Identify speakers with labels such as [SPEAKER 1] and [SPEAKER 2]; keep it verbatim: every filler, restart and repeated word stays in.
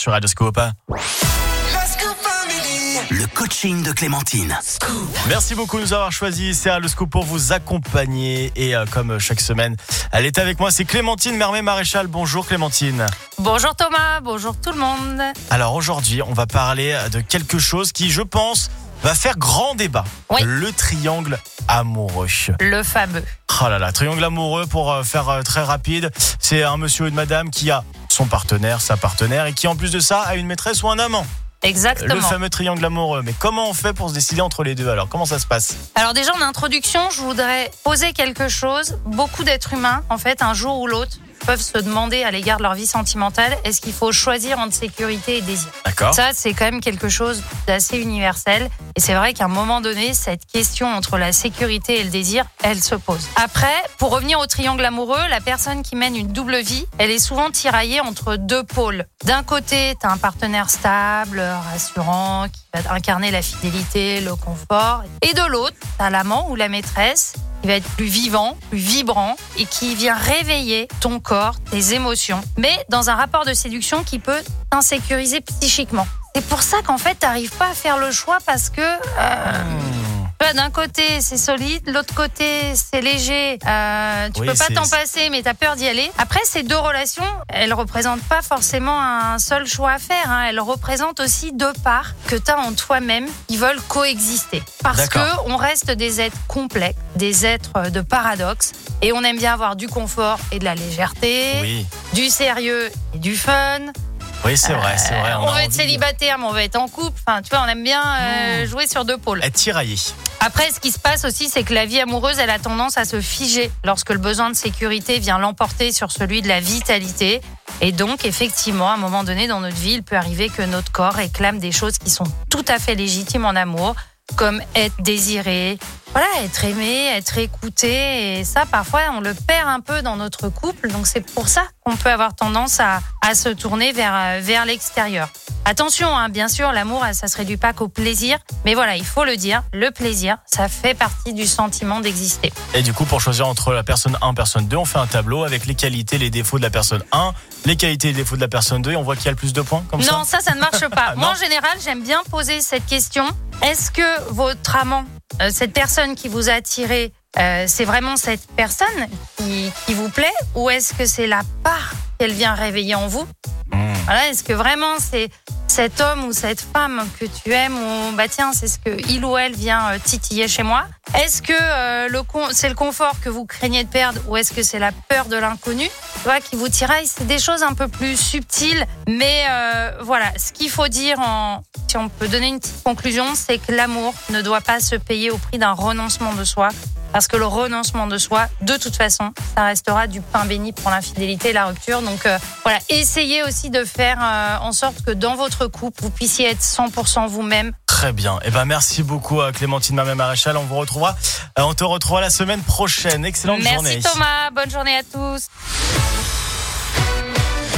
[SPEAKER 1] sur Radioscope.
[SPEAKER 2] Le coaching de Clémentine.
[SPEAKER 1] Merci beaucoup de nous avoir choisis. C'est le Scoop pour vous accompagner. Et euh, comme chaque semaine, elle est avec moi. C'est Clémentine Mermet-Maréchal. Bonjour Clémentine.
[SPEAKER 3] Bonjour Thomas, bonjour tout le monde.
[SPEAKER 1] Alors aujourd'hui, on va parler de quelque chose qui, je pense, va faire grand débat.
[SPEAKER 3] Oui.
[SPEAKER 1] Le triangle amoureux.
[SPEAKER 3] Le fameux.
[SPEAKER 1] Oh là là, triangle amoureux, pour euh, faire euh, très rapide, c'est un monsieur ou une madame qui a son partenaire, sa partenaire, et qui en plus de ça a une maîtresse ou un amant.
[SPEAKER 3] Exactement.
[SPEAKER 1] Le fameux triangle amoureux. Mais comment on fait pour se décider entre les deux alors? Comment ça se passe?
[SPEAKER 3] Alors déjà en introduction, je voudrais poser quelque chose. Beaucoup d'êtres humains, en fait, un jour ou l'autre, peuvent se demander à l'égard de leur vie sentimentale, est-ce qu'il faut choisir entre sécurité et désir?
[SPEAKER 1] D'accord.
[SPEAKER 3] Ça, c'est quand même quelque chose d'assez universel. Et c'est vrai qu'à un moment donné, cette question entre la sécurité et le désir, elle se pose. Après, pour revenir au triangle amoureux, la personne qui mène une double vie, elle est souvent tiraillée entre deux pôles. D'un côté, tu as un partenaire stable, rassurant, qui va incarner la fidélité, le confort. Et de l'autre, tu as l'amant ou la maîtresse qui va être plus vivant, plus vibrant et qui vient réveiller ton corps, tes émotions, mais dans un rapport de séduction qui peut t'insécuriser psychiquement. C'est pour ça qu'en fait, t'arrives pas à faire le choix parce que euh, mmh. d'un côté, c'est solide, de l'autre côté, c'est léger. Euh, tu
[SPEAKER 1] oui,
[SPEAKER 3] peux pas
[SPEAKER 1] c'est...
[SPEAKER 3] t'en passer, mais t'as peur d'y aller. Après, ces deux relations, elles représentent pas forcément un seul choix à faire. Hein. Elles représentent aussi deux parts que t'as en toi-même qui veulent coexister. Parce
[SPEAKER 1] D'accord.
[SPEAKER 3] que on reste des êtres complexes, des êtres de paradoxe, et on aime bien avoir du confort et de la légèreté,
[SPEAKER 1] Oui.
[SPEAKER 3] du sérieux et du fun.
[SPEAKER 1] Oui, c'est vrai, c'est vrai.
[SPEAKER 3] On,
[SPEAKER 1] a
[SPEAKER 3] veut être
[SPEAKER 1] envie
[SPEAKER 3] célibataire, mais on veut être en couple. Enfin, tu vois, on aime bien euh, jouer sur deux pôles.
[SPEAKER 1] de être tiraillé.
[SPEAKER 3] Après, ce qui se passe aussi, c'est que la vie amoureuse, elle a tendance à se figer lorsque le besoin de sécurité vient l'emporter sur celui de la vitalité. Et donc, effectivement, à un moment donné dans notre vie, il peut arriver que notre corps réclame des choses qui sont tout à fait légitimes en amour, comme être désiré, voilà, être aimé, être écouté. Et ça, parfois, on le perd un peu dans notre couple. Donc, c'est pour ça qu'on peut avoir tendance à, à se tourner vers, vers l'extérieur. Attention, hein, bien sûr, l'amour, ça se réduit pas qu'au plaisir. Mais voilà, il faut le dire, le plaisir, ça fait partie du sentiment d'exister.
[SPEAKER 1] Et du coup, pour choisir entre la personne un, personne deux, on fait un tableau avec les qualités, les défauts de la personne un, les qualités et les défauts de la personne deux, et on voit qui a le plus de points, comme ça?
[SPEAKER 3] Non, ça, ça ne marche pas. Moi,
[SPEAKER 1] Non.
[SPEAKER 3] en général, j'aime bien poser cette question. Est-ce que votre amant, euh, cette personne qui vous a attiré, euh, c'est vraiment cette personne qui, qui vous plaît, ou est-ce que c'est la part qu'elle vient réveiller en vous?
[SPEAKER 1] Mmh.
[SPEAKER 3] Voilà, est-ce que vraiment c'est cet homme ou cette femme que tu aimes, ou bah tiens, c'est ce que il ou elle vient euh, titiller chez moi? Est-ce que euh, le con- c'est le confort que vous craignez de perdre, ou est-ce que c'est la peur de l'inconnu, tu vois, qui vous tiraille? C'est des choses un peu plus subtiles, mais euh, voilà, ce qu'il faut dire, en, si on peut donner une petite conclusion, c'est que l'amour ne doit pas se payer au prix d'un renoncement de soi. Parce que le renoncement de soi, de toute façon, ça restera du pain béni pour l'infidélité et la rupture. Donc euh, voilà, essayez aussi de faire euh, en sorte que dans votre couple, vous puissiez être cent pour cent vous-même.
[SPEAKER 1] Très bien. Eh ben, merci beaucoup à Clémentine Mermet-Maréchal. On vous retrouvera, euh, on te retrouvera la semaine prochaine. Excellente
[SPEAKER 3] Merci
[SPEAKER 1] journée.
[SPEAKER 3] Thomas, bonne journée à tous.